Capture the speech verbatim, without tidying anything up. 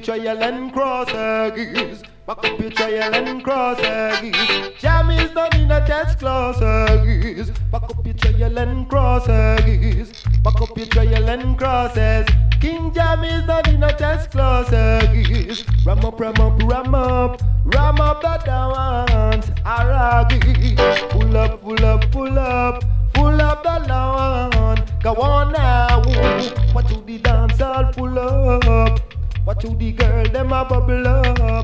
trial and cross eggs. Back up your trial and cross eggs. Jam is done in a test class eggs. Back up your trial and cross eggs. Back up your trial and crosses. King Jam is done in a test class eggs. Ram up, ram up, ram up. Ram up the dance. Aragi. Pull up, pull up, pull up. Pull up the lawn. Go on now. What to the dance all pull up. What to the girl them a bubble up.